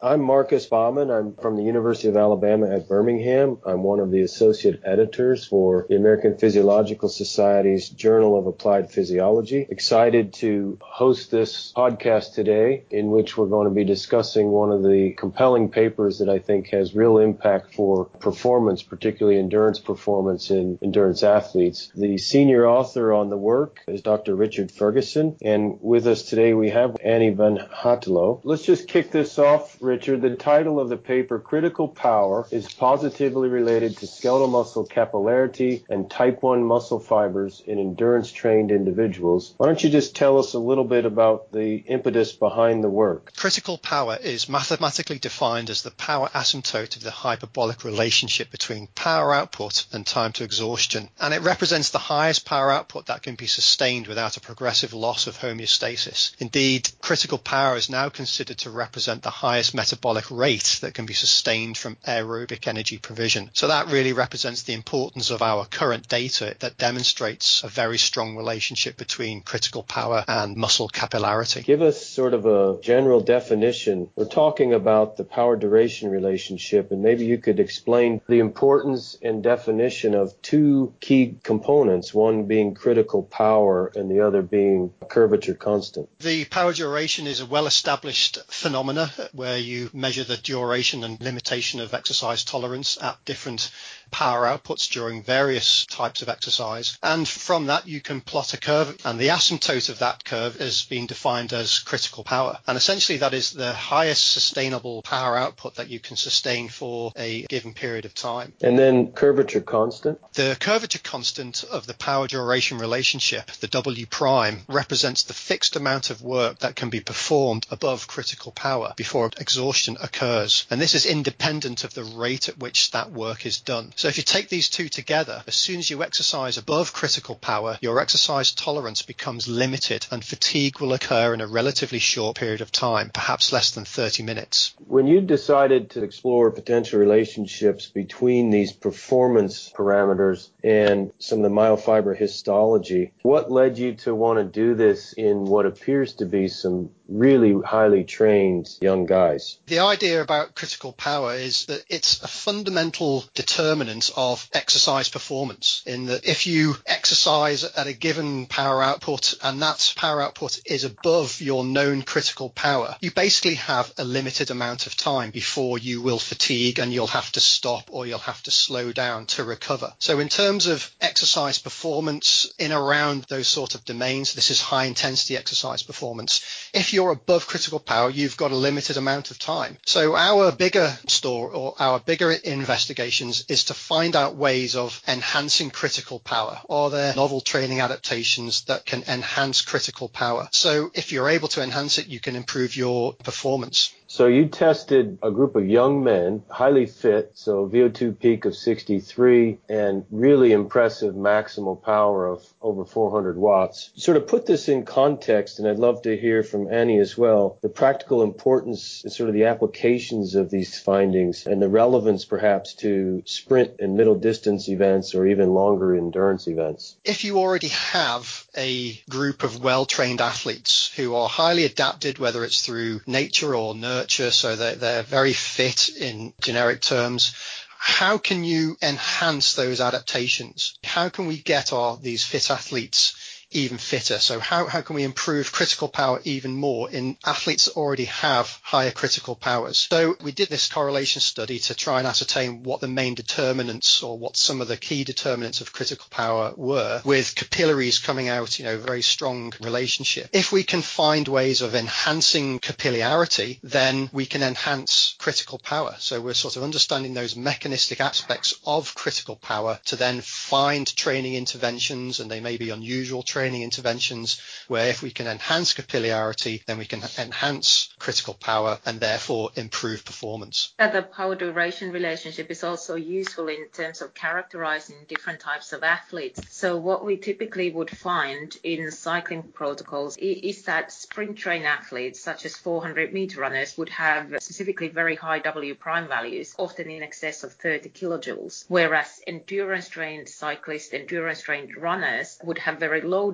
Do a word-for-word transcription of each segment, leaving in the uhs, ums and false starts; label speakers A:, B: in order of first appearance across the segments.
A: I'm Marcus Baumann. I'm from the University of Alabama at Birmingham. I'm one of the associate editors for the American Physiological Society's Journal of Applied Physiology. Excited to host this podcast today, in which we're going to be discussing one of the compelling papers that I think has real impact for performance, particularly endurance performance in endurance athletes. The senior author on the work is Doctor Richard Ferguson, and with us today we have Annie Van Hattelo. Let's just kick this off, Richard. The title of the paper, Critical Power, is positively related to skeletal muscle capillarity and type one muscle fibers in endurance-trained individuals. Why don't you just tell us a little bit about the impetus behind the work?
B: Critical power is mathematically defined as the power asymptote of the hyperbolic relationship between power output and time to exhaustion, and it represents the highest power output that can be sustained without a progressive loss of homeostasis. Indeed, critical power is now considered to represent the highest metabolic rate that can be sustained from aerobic energy provision. So that really represents the importance of our current data that demonstrates a very strong relationship between critical power and muscle capillarity.
A: Give us sort of a general definition. We're talking about the power duration relationship, and maybe you could explain the importance and definition of two key components, one being critical power and the other being curvature constant.
B: The power duration is a well-established phenomena where you measure the duration and limitation of exercise tolerance at different power outputs during various types of exercise. And from that, you can plot a curve, and the asymptote of that curve has been defined as critical power. And essentially, that is the highest sustainable power output that you can sustain for a given period of time.
A: And then curvature constant?
B: The curvature constant of the power duration relationship, the W prime, represents the fixed amount of work that can be performed above critical power before exhaustion occurs. And this is independent of the rate at which that work is done. So if you take these two together, as soon as you exercise above critical power, your exercise tolerance becomes limited and fatigue will occur in a relatively short period of time, perhaps less than thirty minutes.
A: When you decided to explore potential relationships between these performance parameters and some of the myofiber histology, what led you to want to do this in what appears to be some really highly trained young guys?
B: The idea about critical power is that it's a fundamental determinant of exercise performance, in that if you exercise at a given power output and that power output is above your known critical power, you basically have a limited amount of time before you will fatigue and you'll have to stop or you'll have to slow down to recover. So in terms of exercise performance in around those sort of domains, this is high intensity exercise performance. If you're above critical power, you've got a limited amount of time. So our bigger store or our bigger investigations is to find out ways of enhancing critical power. Are there novel training adaptations that can enhance critical power? So if you're able to enhance it, you can improve your performance.
A: So you tested a group of young men, highly fit, so V O two peak of sixty-three and really impressive maximal power of over four hundred watts. Sort of put this in context, and I'd love to hear from Annie as well, the practical importance and sort of the applications of these findings and the relevance perhaps to sprint and middle distance events or even longer endurance events.
B: If you already have a group of well-trained athletes who are highly adapted, whether it's through nature or nurture, so that they're very fit in generic terms, how can you enhance those adaptations? How can we get our these fit athletes even fitter? So how, how can we improve critical power even more in athletes that already have higher critical powers? So we did this correlation study to try and ascertain what the main determinants or what some of the key determinants of critical power were, with capillaries coming out, you know, very strong relationship. If we can find ways of enhancing capillarity, then we can enhance critical power. So we're sort of understanding those mechanistic aspects of critical power to then find training interventions, and they may be unusual training interventions, where if we can enhance capillarity, then we can enhance critical power and therefore improve performance.
C: The power duration relationship is also useful in terms of characterizing different types of athletes. So what we typically would find in cycling protocols is that sprint trained athletes, such as four hundred meter runners, would have specifically very high W prime values, often in excess of thirty kilojoules, whereas endurance trained cyclists, endurance trained runners would have very low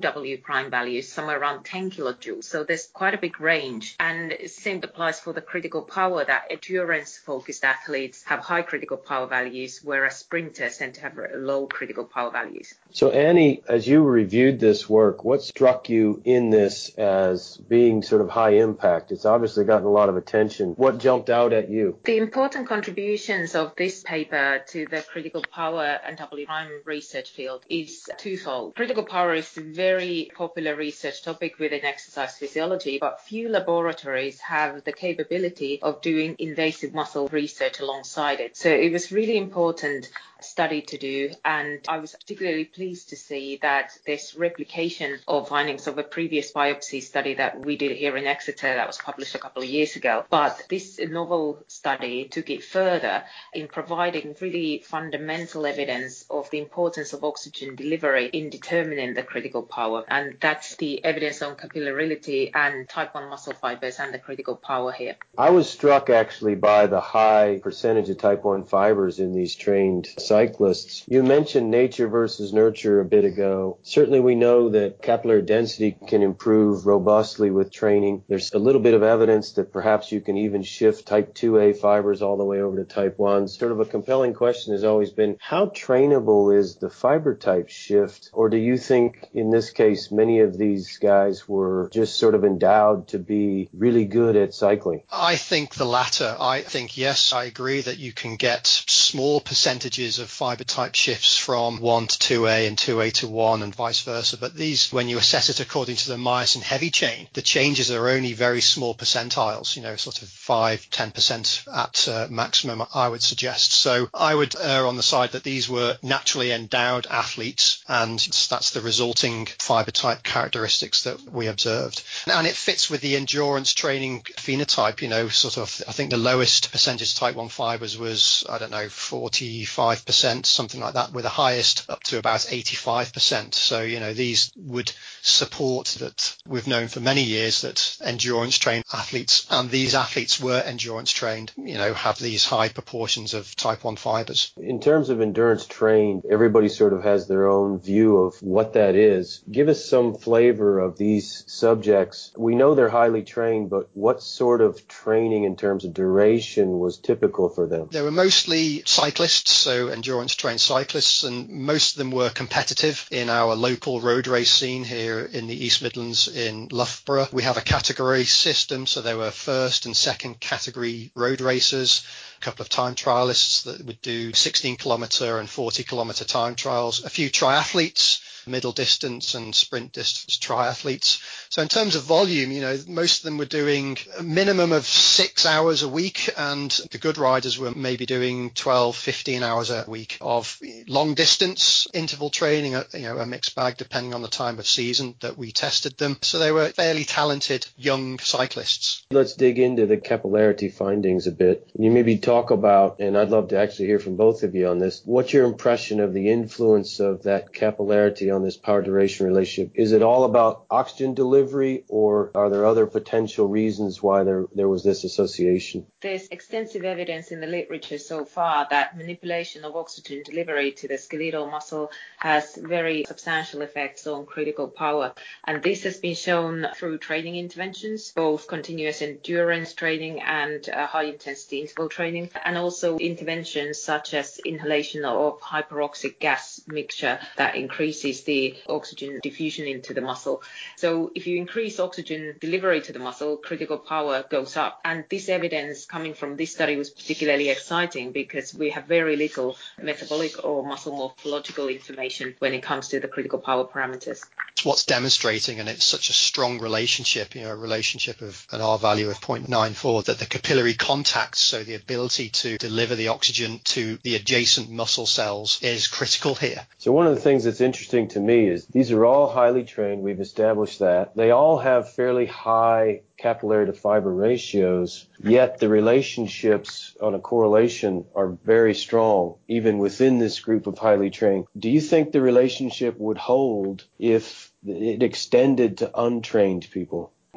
C: W prime values, somewhere around ten kilojoules. So there's quite a big range. And the same applies for the critical power, that endurance-focused athletes have high critical power values, whereas sprinters tend to have low critical power values.
A: So Annie, as you reviewed this work, what struck you in this as being sort of high impact? It's obviously gotten a lot of attention. What jumped out at you?
C: The important contributions of this paper to the critical power and W prime research field is twofold. Critical power is a very popular research topic within exercise physiology, but few laboratories have the capability of doing invasive muscle research alongside it. So it was really important study to do, and I was particularly pleased to see that this replication of findings of a previous biopsy study that we did here in Exeter that was published a couple of years ago. But this novel study took it further in providing really fundamental evidence of the importance of oxygen delivery in determining the critical power, and that's the evidence on capillarility and type one muscle fibers and the critical power here.
A: I was struck actually by the high percentage of type one fibers in these trained cyclists. You mentioned nature versus nurture a bit ago. Certainly we know that capillary density can improve robustly with training. There's a little bit of evidence that perhaps you can even shift type two A fibers all the way over to type ones. Sort of a compelling question has always been, how trainable is the fiber type shift? Or do you think in this case many of these guys were just sort of endowed to be really good at cycling?
B: I think the latter. I think, yes, I agree that you can get small percentages of fiber type shifts from one to two A and two A to one and vice versa. But these, when you assess it according to the myosin heavy chain, the changes are only very small percentiles, you know, sort of five, ten percent at uh, maximum, I would suggest. So I would err on the side that these were naturally endowed athletes, and that's the resulting fiber type characteristics that we observed. And it fits with the endurance training phenotype, you know, sort of, I think the lowest percentage type one fibers was, I don't know, forty-five percent, something like that, with the highest up to about eighty-five percent. So, you know, these would support that we've known for many years that endurance trained athletes, and these athletes were endurance trained, you know, have these high proportions of type one fibers.
A: In terms of endurance trained, everybody sort of has their own view of what that is. Give us some flavor of these subjects. We know they're highly trained, but what sort of training in terms of duration was typical for them?
B: They were mostly cyclists, so endurance trained cyclists, and most of them were competitive in our local road race scene here in the East Midlands in Loughborough. We have a category system, so there were first and second category road racers, a couple of time trialists that would do sixteen kilometre and forty kilometre time trials, a few triathletes, middle distance and sprint distance triathletes. So in terms of volume, you know, most of them were doing a minimum of six hours a week, and the good riders were maybe doing twelve, fifteen hours a week of long distance interval training, you know, a mixed bag depending on the time of season that we tested them. So they were fairly talented young cyclists.
A: Let's dig into the capillarity findings a bit. You maybe talk about, and I'd love to actually hear from both of you on this, what's your impression of the influence of that capillarity on this power duration relationship? Is it all about oxygen delivery, or are there other potential reasons why there, there was this association?
C: There's extensive evidence in the literature so far that manipulation of oxygen delivery to the skeletal muscle has very substantial effects on critical power. And this has been shown through training interventions, both continuous endurance training and uh, high intensity interval training, and also interventions such as inhalation of hyperoxic gas mixture that increases the oxygen diffusion into the muscle. So if you increase oxygen delivery to the muscle, critical power goes up. And this evidence coming from this study was particularly exciting because we have very little metabolic or muscle morphological information when it comes to the critical power parameters.
B: It's what's demonstrating, and it's such a strong relationship, you know, a relationship of an R value of zero point nine four, that the capillary contact, so the ability to deliver the oxygen to the adjacent muscle cells, is critical here.
A: So one of the things that's interesting to me is these are all highly trained. We've established that. They all have fairly high capillary to fiber ratios, yet the relationships on a correlation are very strong, even within this group of highly trained. Do you think the relationship would hold if it extended to untrained people?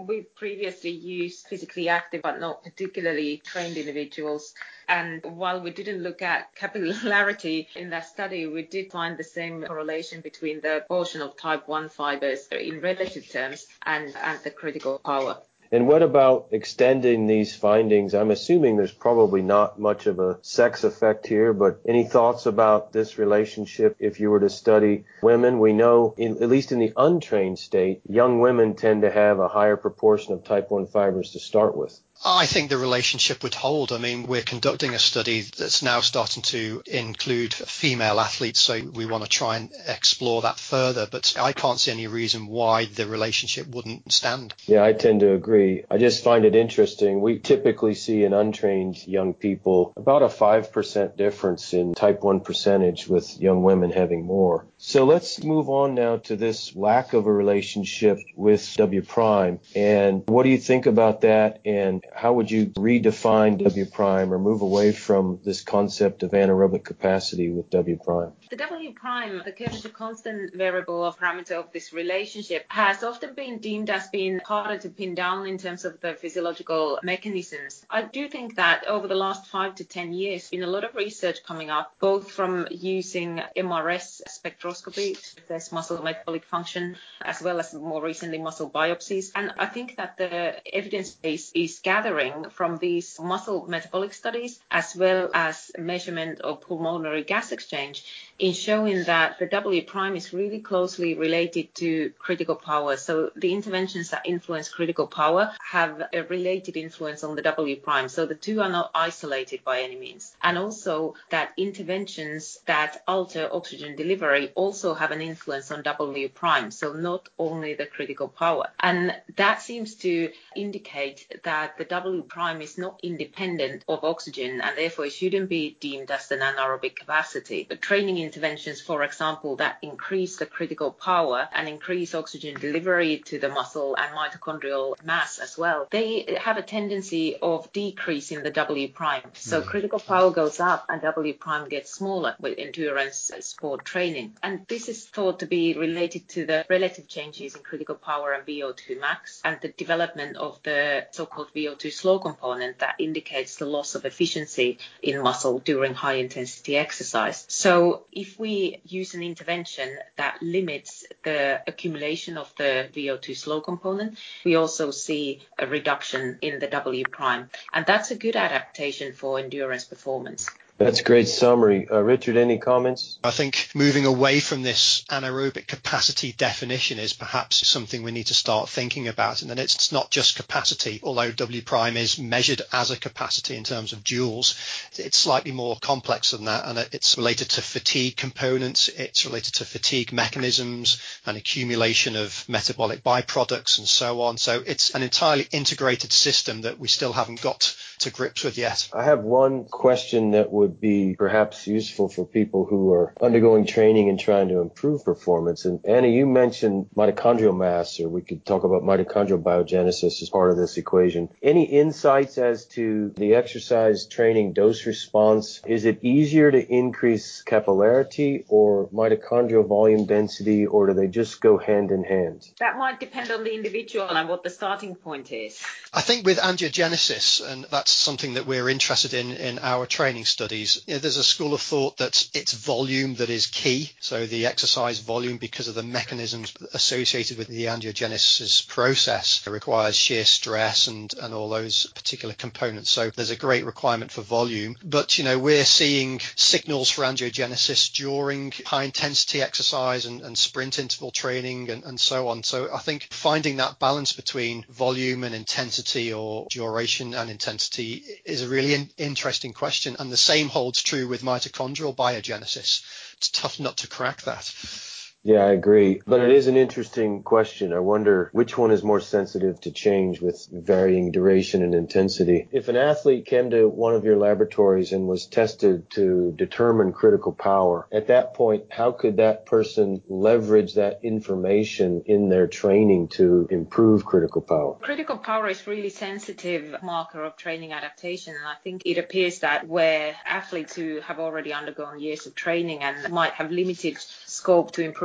C: we've previously used physically active but not particularly trained individuals. And while we didn't look at capillarity in that study, we did find the same correlation between the portion of type one fibers in relative terms and, and the critical power.
A: And what about extending these findings? I'm assuming there's probably not much of a sex effect here, but any thoughts about this relationship if you were to study women? We know, in, at least in the untrained state, young women tend to have a higher proportion of type one fibers to start with.
B: I think the relationship would hold. I mean, we're conducting a study that's now starting to include female athletes, so we want to try and explore that further. But I can't see any reason why the relationship wouldn't stand.
A: Yeah, I tend to agree. I just find it interesting. We typically see in untrained young people about a five percent difference in type one percentage, with young women having more. So let's move on now to this lack of a relationship with W prime. And what do you think about that? And how would you redefine W prime or move away from this concept of anaerobic capacity with W prime?
C: The W prime, the curvature constant variable or parameter of this relationship, has often been deemed as being harder to pin down in terms of the physiological mechanisms. I do think that over the last five to ten years, there's been a lot of research coming up, both from using M R S spectroscopy to assess muscle metabolic function, as well as more recently muscle biopsies. And I think that the evidence base is gathering from these muscle metabolic studies, as well as measurement of pulmonary gas exchange, in showing that the W prime is really closely related to critical power. So the interventions that influence critical power have a related influence on the W prime. So the two are not isolated by any means. And also that interventions that alter oxygen delivery also have an influence on W prime. So not only the critical power. And that seems to indicate that the W prime is not independent of oxygen, and therefore it shouldn't be deemed as an anaerobic capacity. But training interventions, for example, that increase the critical power and increase oxygen delivery to the muscle and mitochondrial mass as well, they have a tendency of decreasing the W prime. So mm. critical power goes up and W prime gets smaller with endurance sport training. And this is thought to be related to the relative changes in critical power and V O two max, and the development of the so-called V O two slow component that indicates the loss of efficiency in muscle during high intensity exercise. So if we use an intervention that limits the accumulation of the V O two slow component, we also see a reduction in the W prime. And that's a good adaptation for endurance performance.
A: That's a great summary. Uh, Richard, any comments?
B: I think moving away from this anaerobic capacity definition is perhaps something we need to start thinking about. And then it's not just capacity, although W prime is measured as a capacity in terms of joules. It's slightly more complex than that, and it's related to fatigue components. It's related to fatigue mechanisms and accumulation of metabolic byproducts and so on. So it's an entirely integrated system that we still haven't got to grips with yet.
A: I have one question that would be perhaps useful for people who are undergoing training and trying to improve performance. And Anna, you mentioned mitochondrial mass, or we could talk about mitochondrial biogenesis as part of this equation. Any insights as to the exercise training dose response? Is it easier to increase capillarity or mitochondrial volume density, or do they just go hand in hand?
C: That might depend on the individual and what the starting point is.
B: I think with angiogenesis, and that's something that we're interested in in our training studies, you know, there's a school of thought that it's volume that is key. So the exercise volume, because of the mechanisms associated with the angiogenesis process, it requires shear stress and, and all those particular components. So there's a great requirement for volume. But, you know, we're seeing signals for angiogenesis during high intensity exercise and, and sprint interval training and, and so on. So I think finding that balance between volume and intensity, or duration and intensity, is a really in- interesting question. And the same holds true with mitochondrial biogenesis. It's tough not to crack that.
A: Yeah, I agree. But it is an interesting question. I wonder which one is more sensitive to change with varying duration and intensity. If an athlete came to one of your laboratories and was tested to determine critical power, at that point, how could that person leverage that information in their training to improve critical power?
C: Critical power is really sensitive marker of training adaptation. And I think it appears that where athletes who have already undergone years of training and might have limited scope to improve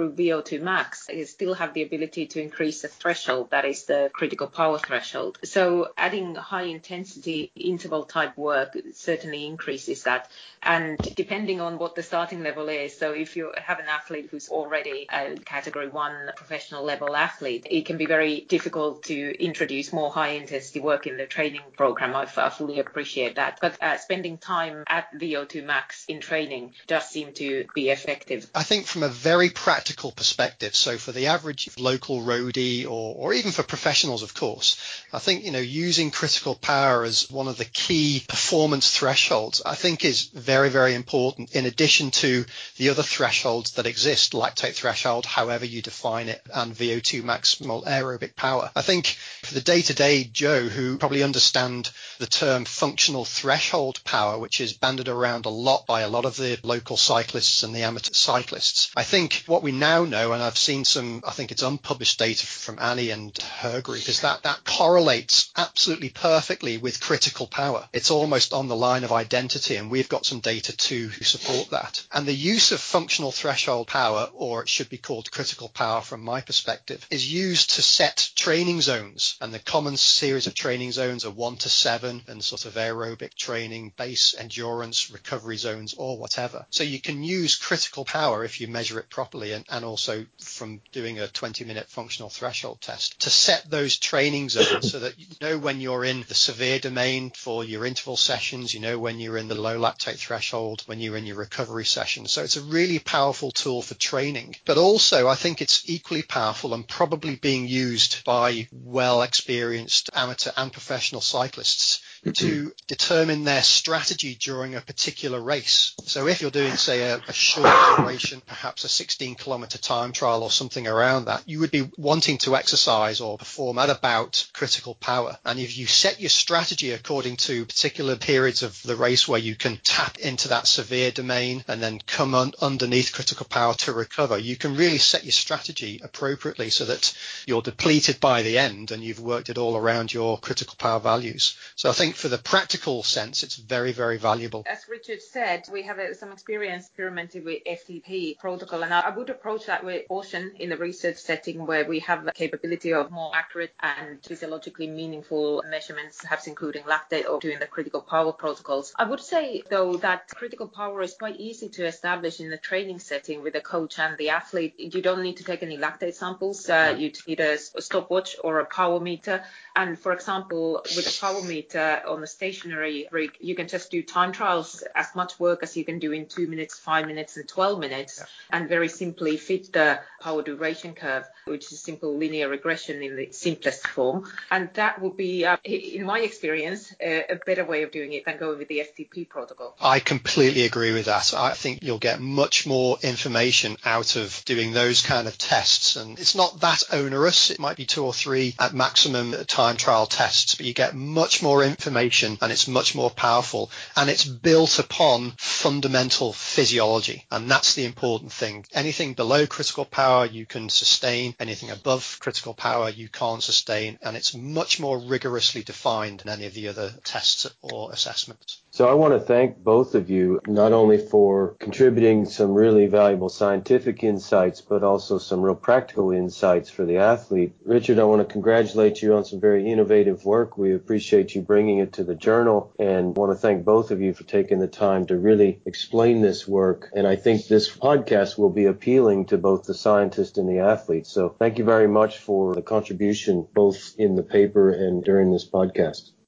C: through V O two max, you still have the ability to increase the threshold, that is the critical power threshold. So adding high intensity interval type work certainly increases that. And depending on what the starting level is, so if you have an athlete who's already a category one professional level athlete, it can be very difficult to introduce more high intensity work in the training program. I, I fully appreciate that. But uh, spending time at V O two max in training does seem to be effective.
B: I think from a very practical perspective, so for the average local roadie or, or even for professionals, of course, I think, you know, using critical power as one of the key performance thresholds, I think is very, very important in addition to the other thresholds that exist, lactate threshold, however you define it, and V O two maximal aerobic power. I think for the day-to-day Joe who probably understand the term functional threshold power, which is banded around a lot by a lot of the local cyclists and the amateur cyclists, I think what we now know, and I've seen some, I think it's unpublished data from Annie and her group, is that that correlates absolutely perfectly with critical power. It's almost on the line of identity, and we've got some data to support that. And the use of functional threshold power, or it should be called critical power from my perspective, is used to set training zones. And the common series of training zones are one to seven and sort of aerobic training, base endurance, recovery zones, or whatever. So you can use critical power if you measure it properly, and, and also from doing a twenty minute functional threshold test to set those training zones so that you know when you're in the severe domain for your interval sessions, you know when you're in the low lactate threshold, when you're in your recovery session. So it's a really powerful tool for training. But also I think it's equally powerful and probably being used by well experienced amateur and professional cyclists to determine their strategy during a particular race. So if you're doing, say, a, a short duration, perhaps a sixteen kilometer time trial or something around that, you would be wanting to exercise or perform at about critical power. And if you set your strategy according to particular periods of the race where you can tap into that severe domain and then come on underneath critical power to recover, you can really set your strategy appropriately so that you're depleted by the end and you've worked it all around your critical power values. So I think for the practical sense, it's very, very valuable.
C: As Richard said, we have uh, some experience experimenting with F T P protocol, and I, I would approach that with caution in the research setting where we have the capability of more accurate and physiologically meaningful measurements, perhaps including lactate or doing the critical power protocols. I would say, though, that critical power is quite easy to establish in the training setting with the coach and the athlete. You don't need to take any lactate samples. Uh, you need a, a stopwatch or a power meter. And for example, with a power meter on a stationary rig, you can just do time trials, as much work as you can do in two minutes, five minutes, and twelve minutes, yeah. And very simply fit the power duration curve, which is simple linear regression in the simplest form. And that would be, uh, in my experience, a, a better way of doing it than going with the F T P protocol.
B: I completely agree with that. I think you'll get much more information out of doing those kind of tests. And it's not that onerous. It might be two or three at maximum time trial tests, but you get much more information and it's much more powerful. And it's built upon fundamental physiology. And that's the important thing. Anything below critical power, you can sustain. Anything above critical power, you can't sustain. And it's much more rigorously defined than any of the other tests or assessments.
A: So I want to thank both of you, not only for contributing some really valuable scientific insights, but also some real practical insights for the athlete. Richard, I want to congratulate you on some very innovative work. We appreciate you bringing it to the journal, and want to thank both of you for taking the time to really explain this work. And I think this podcast will be appealing to both the scientist and the athlete. So thank you very much for the contribution, both in the paper and during this podcast.